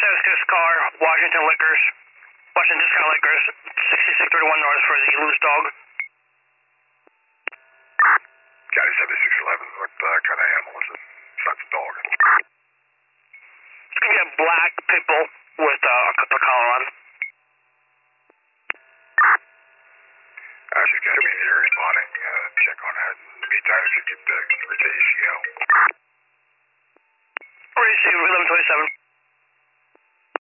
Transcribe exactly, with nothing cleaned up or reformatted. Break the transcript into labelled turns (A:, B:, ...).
A: seventy-six car, Washington Liquors, Washington Discount Liquors, sixty-six thirty-one North for the loose dog.
B: County seventy-six eleven, what uh, kind of animal is it? Besides a dog.
A: It's going to be a black pit bull with uh, a collar on.
B: Uh, she's got to be in the area spawning. Uh, check on that. In the meantime, if you could uh, reach A C L.
A: Receive eleven twenty-seven.